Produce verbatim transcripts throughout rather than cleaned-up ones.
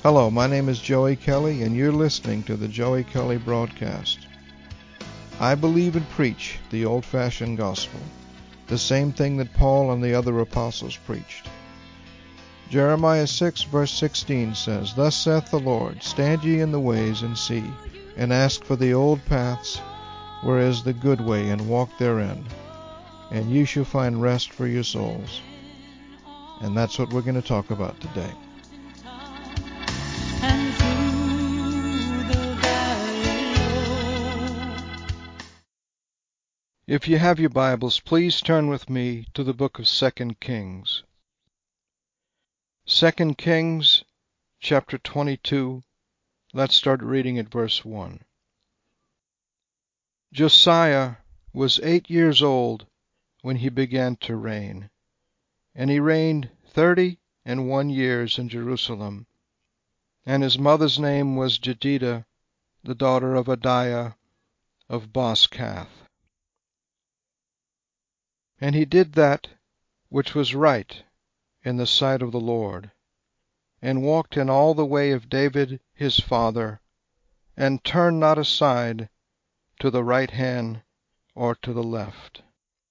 Hello, my name is Joey Kelly, and you're listening to the Joey Kelly Broadcast. I believe and preach the old-fashioned gospel, the same thing that Paul and the other apostles preached. Jeremiah six verse sixteen says, Thus saith the Lord, Stand ye in the ways and see, and ask for the old paths, where is the good way, and walk therein, and you shall find rest for your souls. And that's what we're going to talk about today. If you have your Bibles, please turn with me to the book of Second Kings. Second Kings, chapter twenty-two. Let's start reading at verse one. Josiah was eight years old when he began to reign, and he reigned thirty and one years in Jerusalem. And his mother's name was Jedidah, the daughter of Adiah of Boscath. And he did that which was right in the sight of the Lord, and walked in all the way of David his father, and turned not aside to the right hand or to the left.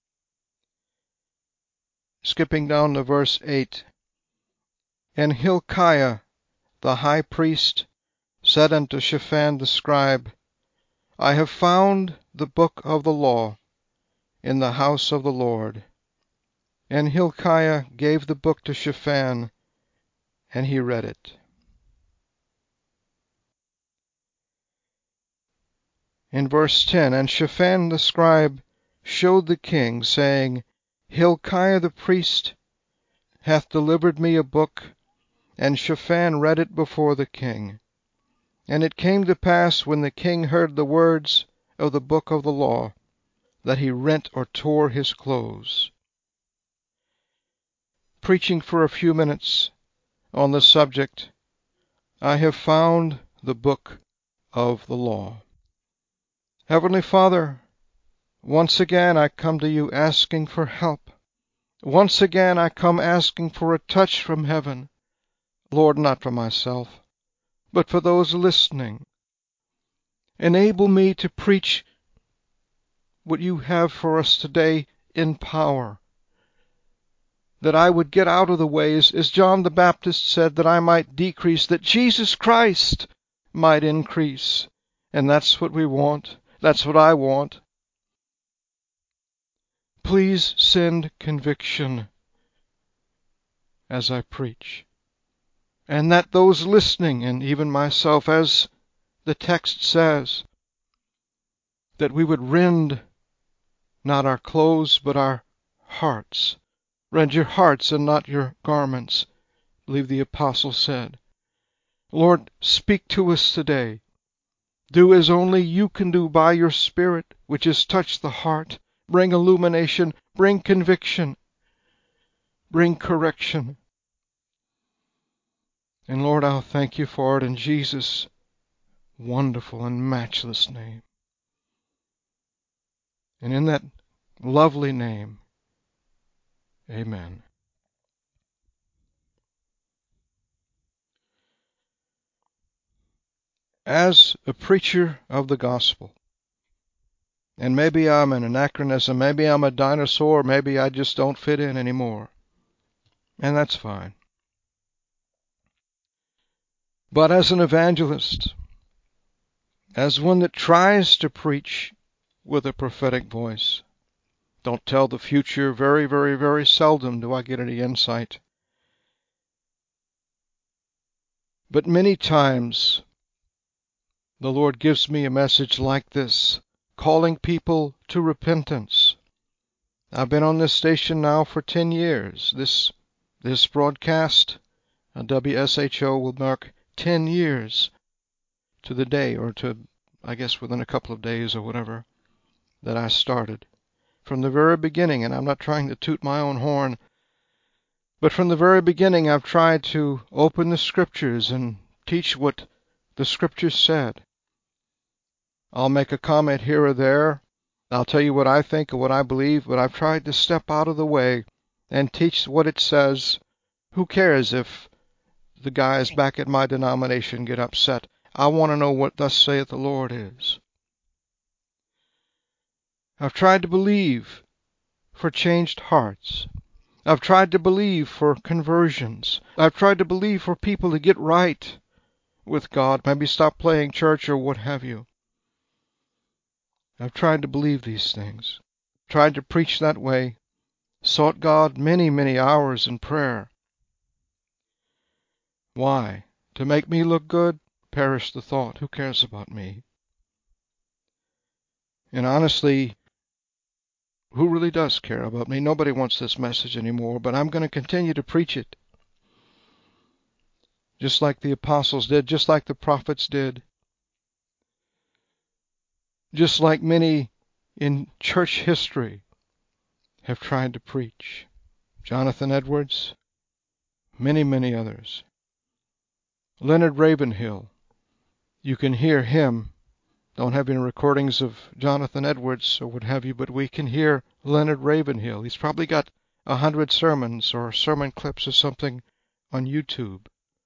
Skipping down to verse eight. And Hilkiah the high priest said unto Shaphan the scribe, I have found the book of the law in the house of the Lord. And Hilkiah gave the book to Shaphan, and he read it. In verse ten, And Shaphan the scribe showed the king, saying, Hilkiah the priest hath delivered me a book. And Shaphan read it before the king. And it came to pass, when the king heard the words of the book of the law, that he rent or tore his clothes. Preaching for a few minutes on the subject, I have found the book of the law. Heavenly Father, once again I come to you asking for help. Once again I come asking for a touch from heaven. Lord, not for myself, but for those listening. Enable me to preach what you have for us today in power, that I would get out of the ways, as John the Baptist said, that I might decrease, that Jesus Christ might increase. And that's what we want. That's what I want. Please send conviction as I preach, and that those listening, and even myself, as the text says, that we would rend not our clothes but our hearts. Rend your hearts and not your garments, I believe the apostle said. Lord, speak to us today. Do as only you can do by your Spirit, which has touched the heart. Bring illumination, bring conviction, bring correction. And Lord, I'll thank you for it in Jesus' wonderful and matchless name. And in that lovely name, amen. As a preacher of the gospel, and maybe I'm an anachronism, maybe I'm a dinosaur, maybe I just don't fit in anymore, and that's fine. But as an evangelist, as one that tries to preach with a prophetic voice, don't tell the future, very, very, very seldom do I get any insight. But many times the Lord gives me a message like this, calling people to repentance. I've been on this station now for ten years. This this broadcast on W S H O will mark ten years to the day, or to, I guess, within a couple of days or whatever, that I started. From the very beginning, and I'm not trying to toot my own horn, but from the very beginning I've tried to open the Scriptures and teach what the Scriptures said. I'll make a comment here or there. I'll tell you what I think or what I believe, but I've tried to step out of the way and teach what it says. Who cares if the guys back at my denomination get upset. I want to know what thus saith the Lord is. I've tried to believe for changed hearts. I've tried to believe for conversions. I've tried to believe for people to get right with God, maybe stop playing church or what have you. I've tried to believe these things, tried to preach that way, sought God many, many hours in prayer. Why? To make me look good? Perish the thought. Who cares about me? And honestly, who really does care about me? Nobody wants this message anymore, but I'm going to continue to preach it. Just like the apostles did, just like the prophets did, just like many in church history have tried to preach. Jonathan Edwards, many, many others. Leonard Ravenhill, you can hear him. Don't have any recordings of Jonathan Edwards or what have you, but we can hear Leonard Ravenhill. He's probably got a hundred sermons or sermon clips or something on YouTube.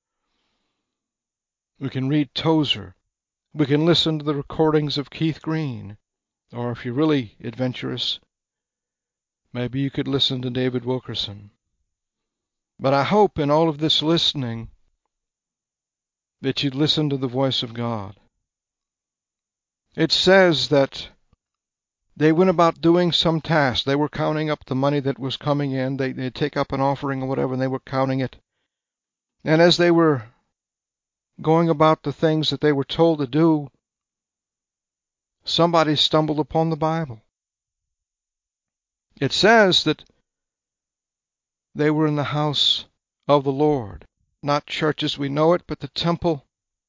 We can read Tozer. We can listen to the recordings of Keith Green. Or if you're really adventurous, maybe you could listen to David Wilkerson. But I hope in all of this listening that you'd listen to the voice of God. It says that they went about doing some task. They were counting up the money that was coming in. They, they'd take up an offering or whatever, and they were counting it. And as they were going about the things that they were told to do, somebody stumbled upon the Bible. It says that they were in the house of the Lord. Not church as we know it, but the temple.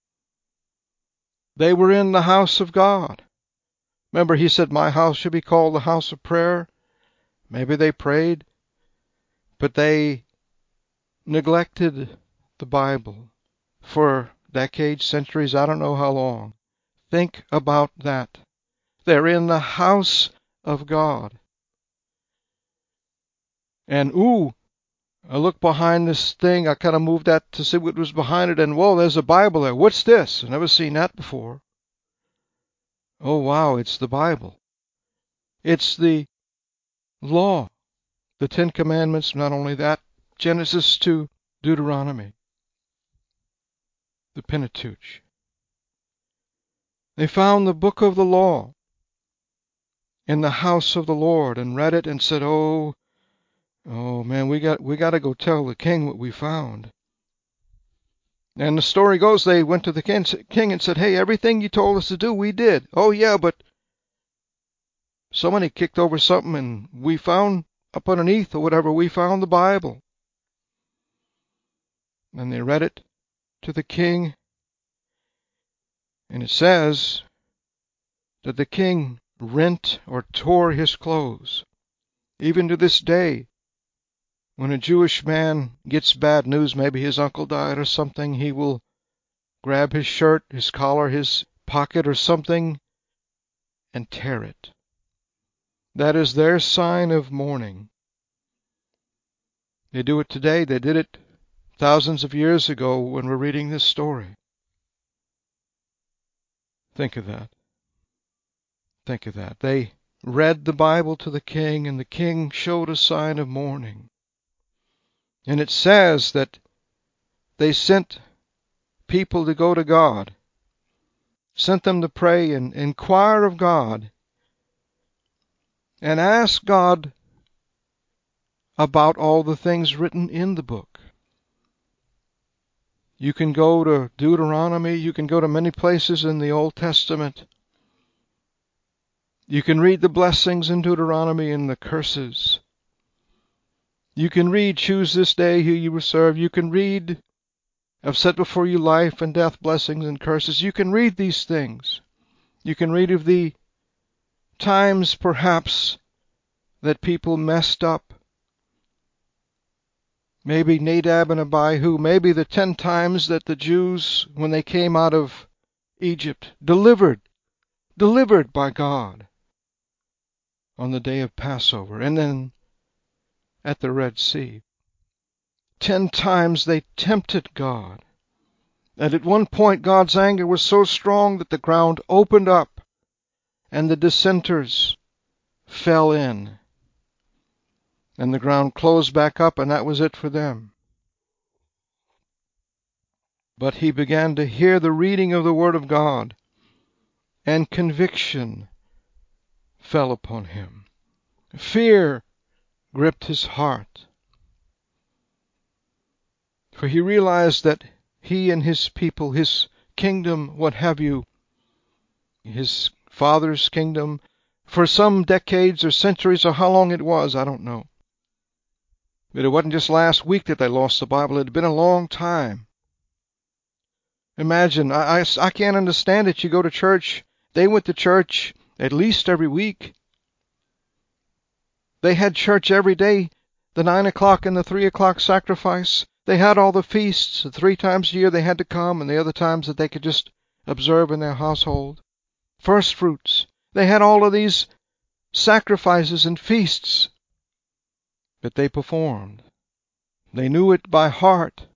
They were in the house of God. Remember, he said, my house should be called the house of prayer. Maybe they prayed, but they neglected the Bible for decades, centuries, I don't know how long. Think about that. They're in the house of God. And ooh, I look behind this thing. I kind of moved that to see what was behind it, and whoa, there's a Bible there. What's this? I've never seen that before. Oh, wow, it's the Bible. It's the law. The Ten Commandments, not only that, Genesis to Deuteronomy. The Pentateuch. They found the book of the law in the house of the Lord and read it and said, oh, oh man, we got we got to go tell the king what we found. And the story goes, they went to the king and said, hey, everything you told us to do, we did. Oh, yeah, but somebody kicked over something and we found up underneath or whatever, we found the Bible. And they read it to the king. And it says that the king rent or tore his clothes. Even to this day, when a Jewish man gets bad news, maybe his uncle died or something, he will grab his shirt, his collar, his pocket or something, and tear it. That is their sign of mourning. They do it today. They did it thousands of years ago when we're reading this story. Think of that. Think of that. They read the Bible to the king, and the king showed a sign of mourning. And it says that they sent people to go to God, sent them to pray and inquire of God, and ask God about all the things written in the book. You can go to Deuteronomy. You can go to many places in the Old Testament. You can read the blessings in Deuteronomy and the curses. You can read, choose this day who you will serve. You can read, I've set before you life and death, blessings and curses. You can read these things. You can read of the times, perhaps, that people messed up. Maybe Nadab and Abihu, maybe the ten times that the Jews, when they came out of Egypt, delivered, delivered by God on the day of Passover, and then at the Red Sea. Ten times they tempted God. And at one point God's anger was so strong that the ground opened up and the dissenters fell in. And the ground closed back up, and that was it for them. But he began to hear the reading of the Word of God, and conviction fell upon him. Fear gripped his heart, for he realized that he and his people, his kingdom, what have you, his father's kingdom, for some decades or centuries or how long it was, I don't know. But it wasn't just last week that they lost the Bible. It had been a long time. Imagine, I, I, I can't understand it. You go to church. They went to church at least every week. They had church every day, the nine o'clock and the three o'clock sacrifice. They had all the feasts. The three times a year they had to come, and the other times that they could just observe in their household. First fruits. They had all of these sacrifices and feasts that they performed. They knew it by heart.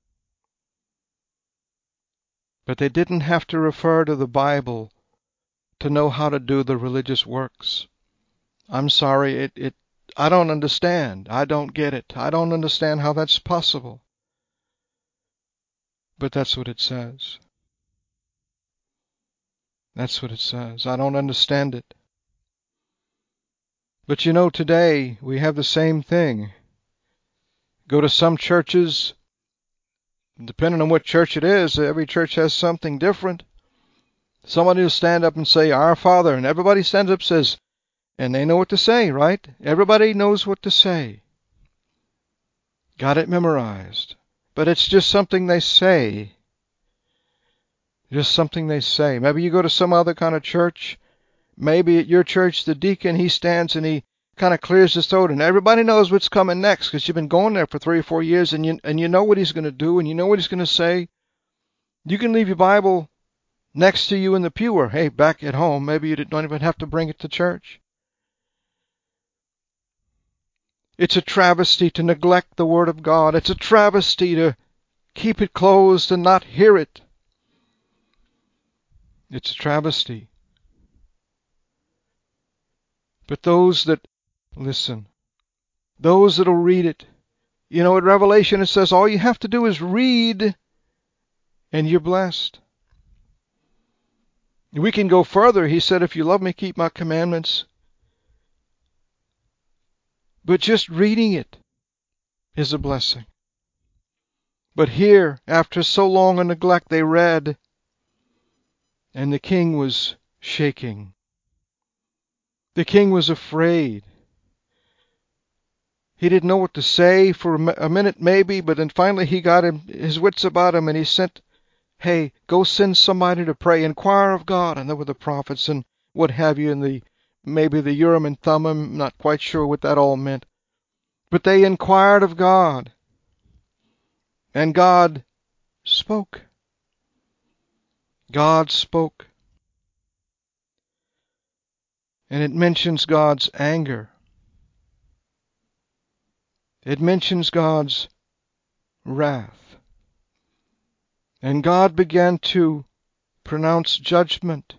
But they didn't have to refer to the Bible to know how to do the religious works. I'm sorry, it, it I don't understand. I don't get it. I don't understand how that's possible. But that's what it says. That's what it says. I don't understand it. But you know, today we have the same thing. Go to some churches, depending on what church it is, every church has something different. Somebody will stand up and say, Our Father, and everybody stands up and says, and they know what to say, right? Everybody knows what to say. Got it memorized. But it's just something they say. Just something they say. Maybe you go to some other kind of church. Maybe at your church, the deacon, he stands and he kind of clears his throat, and everybody knows what's coming next because you've been going there for three or four years, and you, and you know what he's going to do, and you know what he's going to say. You can leave your Bible next to you in the pew, or, hey, back at home. Maybe you don't even have to bring it to church. It's a travesty to neglect the Word of God. It's a travesty to keep it closed and not hear it. It's a travesty. But those that listen, those that'll read it, you know, at Revelation it says all you have to do is read and you're blessed. We can go further. He said, if you love me, keep my commandments. But just reading it is a blessing. But here, after so long a neglect, they read, and the king was shaking. The king was afraid. He didn't know what to say for a minute maybe, but then finally he got him, his wits about him, and he sent, hey, go send somebody to pray, inquire of God. And there were the prophets and what have you, and the maybe the Urim and Thummim, not quite sure what that all meant. But they inquired of God, and God spoke. God spoke. And it mentions God's anger. It mentions God's wrath. And God began to pronounce judgment.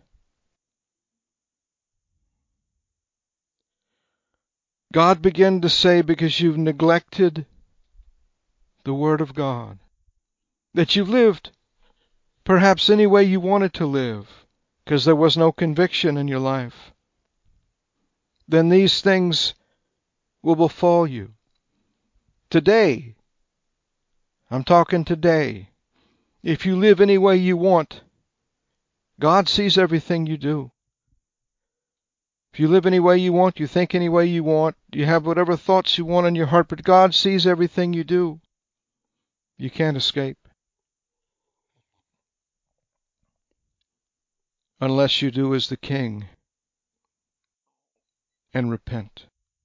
God began to say, because you've neglected the Word of God, that you've lived perhaps any way you wanted to live, because there was no conviction in your life, then these things will befall you. Today, I'm talking today, if you live any way you want, God sees everything you do. If you live any way you want, you think any way you want, you have whatever thoughts you want in your heart, but God sees everything you do. You can't escape. Unless you do as the king and repent.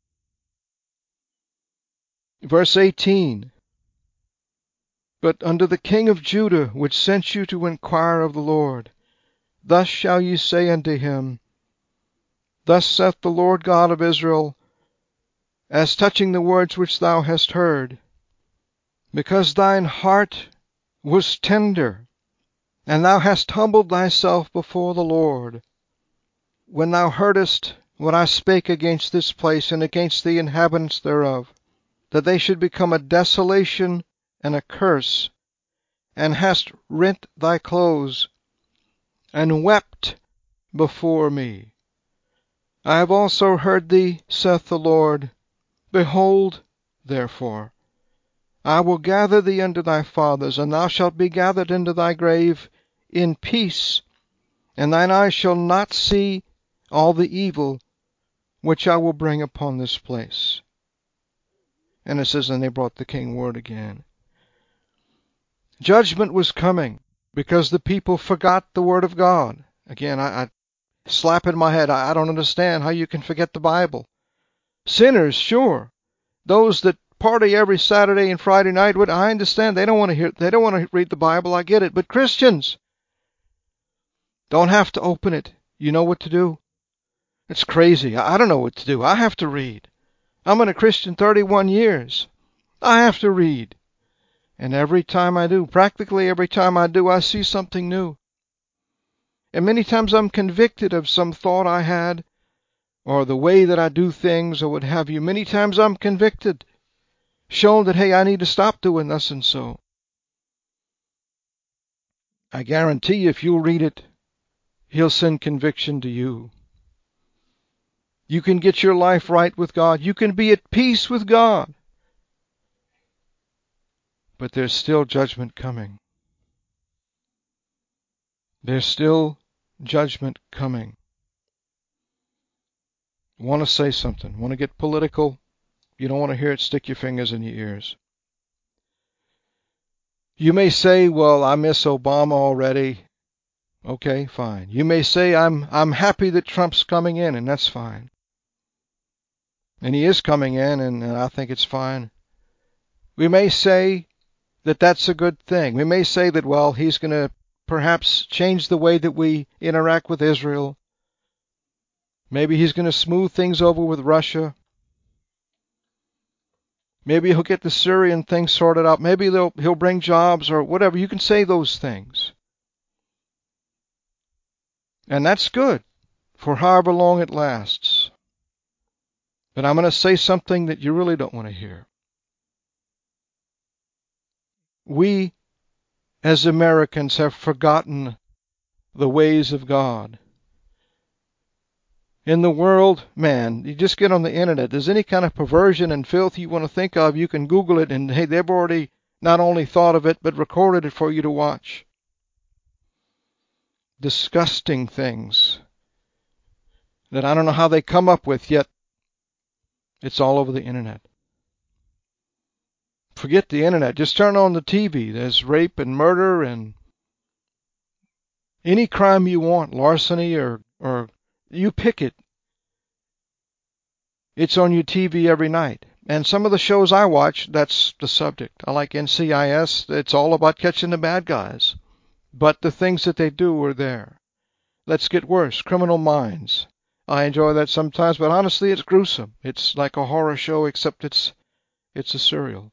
Verse eighteen. But unto the king of Judah, which sent you to inquire of the Lord, thus shall ye say unto him, Thus saith the Lord God of Israel, as touching the words which thou hast heard, because thine heart was tender, And thou hast humbled thyself before the Lord, when thou heardest what I spake against this place and against the inhabitants thereof, that they should become a desolation and a curse, and hast rent thy clothes, and wept before me. I have also heard thee, saith the Lord. Behold, therefore, I will gather thee unto thy fathers, and thou shalt be gathered into thy grave in peace, and thine eyes shall not see all the evil which I will bring upon this place. And it says, and they brought the king word again. Judgment was coming because the people forgot the word of God. Again, I, I slap in my head. I, I don't understand how you can forget the Bible. Sinners, sure. Those that party every Saturday and Friday night, what I understand, they don't want to hear, they don't want to read the Bible. I get it. But Christians don't have to open it. You know what to do. It's crazy. I, I don't know what to do. I have to read. I'm been a Christian thirty-one years. I have to read. And every time I do, practically every time I do, I see something new. And many times I'm convicted of some thought I had, or the way that I do things, or what have you. Many times I'm convicted, shown that, hey, I need to stop doing this and so. I guarantee you, if you'll read it, He'll send conviction to you. You can get your life right with God. You can be at peace with God. But there's still judgment coming. There's still judgment coming. Want to say something? Want to get political? You don't want to hear it, stick your fingers in your ears. You may say, well, I miss Obama already. Okay, fine. You may say, I'm I'm happy that Trump's coming in, and that's fine. And he is coming in, and, and I think it's fine. We may say that that's a good thing. We may say that, well, he's going to perhaps change the way that we interact with Israel. Maybe he's going to smooth things over with Russia. Maybe he'll get the Syrian thing sorted out. Maybe they'll, he'll bring jobs or whatever. You can say those things. And that's good for however long it lasts. But I'm going to say something that you really don't want to hear. We, as Americans, have forgotten the ways of God. In the world, man, you just get on the internet. There's any kind of perversion and filth you want to think of, you can Google it, and hey, they've already not only thought of it, but recorded it for you to watch. Disgusting things that I don't know how they come up with, yet it's all over the internet. Forget the internet. Just turn on the T V. There's rape and murder and any crime you want, larceny or, or you pick it. It's on your T V every night. And some of the shows I watch, that's the subject. I like N C I S. It's all about catching the bad guys. But the things that they do are there. Let's get worse. Criminal Minds. I enjoy that sometimes, but honestly, it's gruesome. It's like a horror show, except it's it's a serial.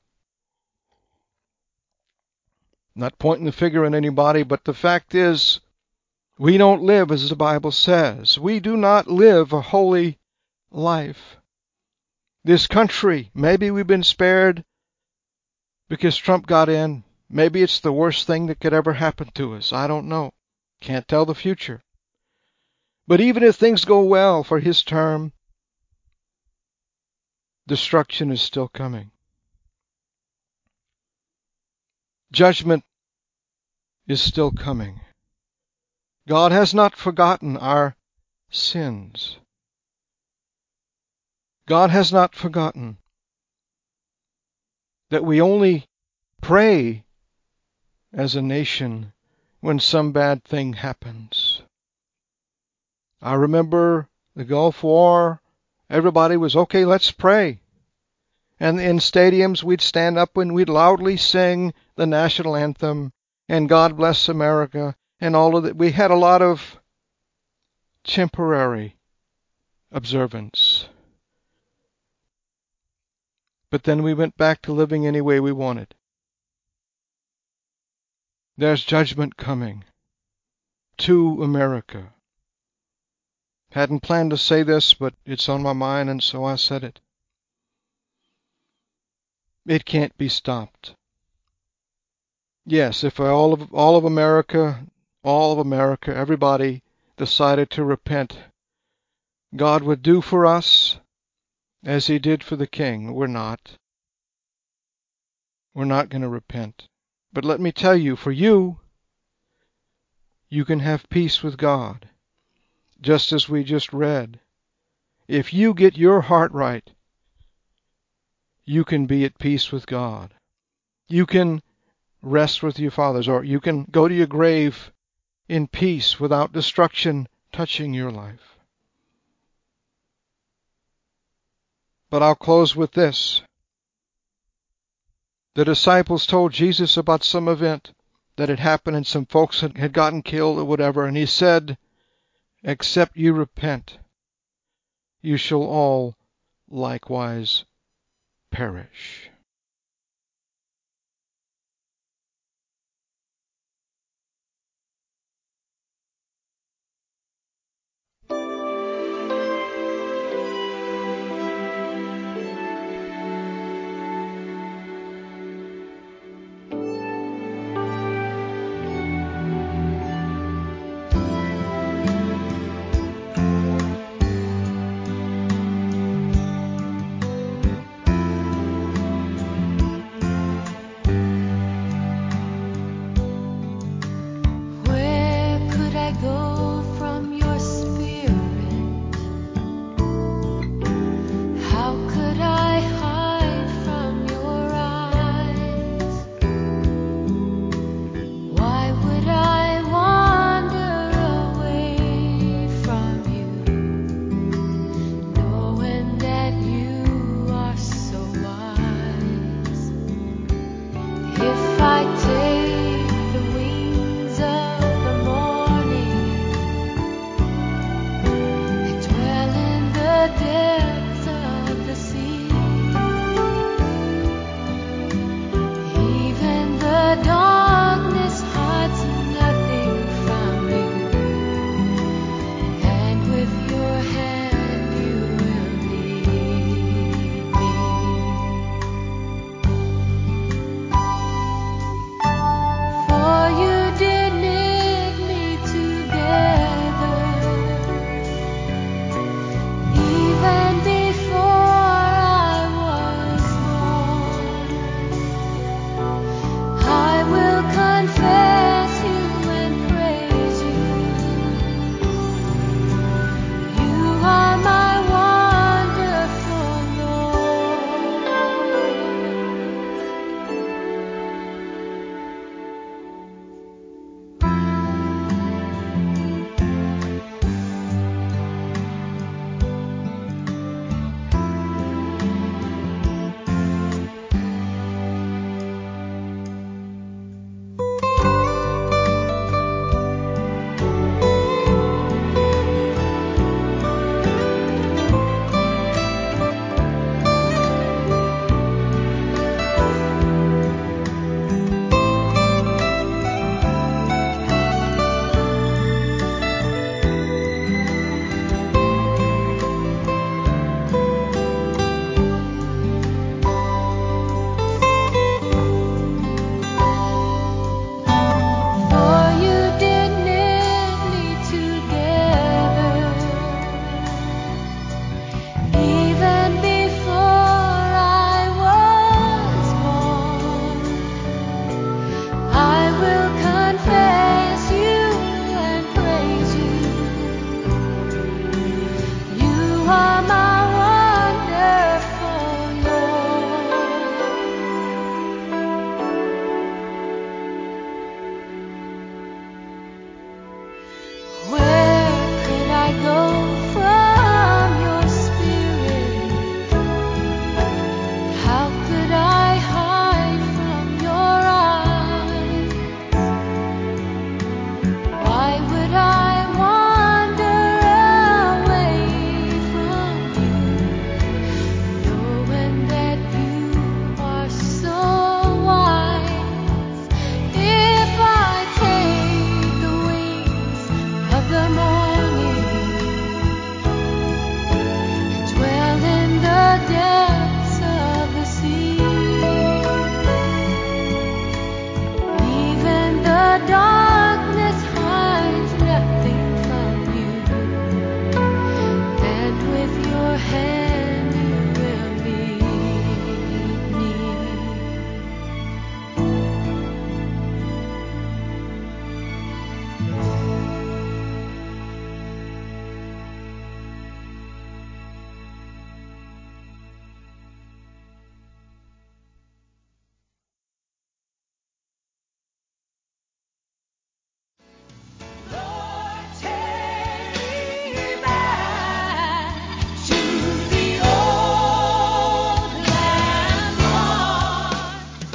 Not pointing the finger at anybody, but the fact is, we don't live as the Bible says. We do not live a holy life. This country, maybe we've been spared because Trump got in. Maybe it's the worst thing that could ever happen to us. I don't know. Can't tell the future. But even if things go well for his term, destruction is still coming. Judgment is still coming. God has not forgotten our sins. God has not forgotten that we only pray as a nation when some bad thing happens. I remember the Gulf War. Everybody was, okay, let's pray. And in stadiums, we'd stand up and we'd loudly sing the national anthem and God Bless America and all of that. We had a lot of temporary observance. But then we went back to living any way we wanted. There's judgment coming. to America. Hadn't planned to say this, but it's on my mind, and so I said it. It can't be stopped. Yes, if all of all of America, all of America, everybody decided to repent, God would do for us as He did for the king. We're not. We're not going to repent. But let me tell you, for you, you can have peace with God, just as we just read. If you get your heart right, you can be at peace with God. You can rest with your fathers, or you can go to your grave in peace without destruction touching your life. But I'll close with this. The disciples told Jesus about some event that had happened and some folks had, had gotten killed or whatever, and He said, "Except you repent, you shall all likewise perish."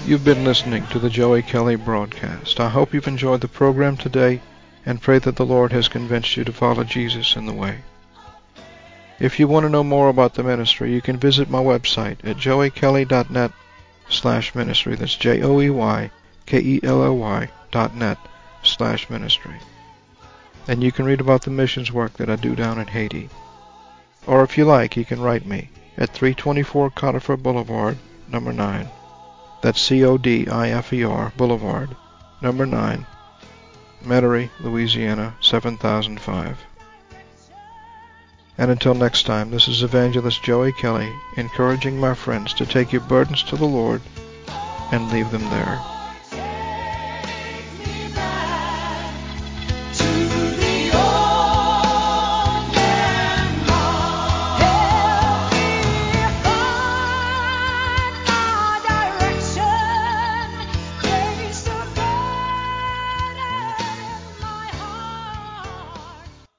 You've been listening to the Joey Kelly broadcast. I hope you've enjoyed the program today and pray that the Lord has convinced you to follow Jesus in the way. If you want to know more about the ministry, you can visit my website at joey kelly dot net slash ministry. That's J O E Y K E L L Y dot net slash ministry. And you can read about the missions work that I do down in Haiti. Or if you like, you can write me at three twenty-four Codifer Boulevard, number nine. That's C O D I F E R Boulevard, number nine, Metairie, Louisiana, seven thousand five. And until next time, this is Evangelist Joey Kelly, encouraging my friends to take your burdens to the Lord and leave them there.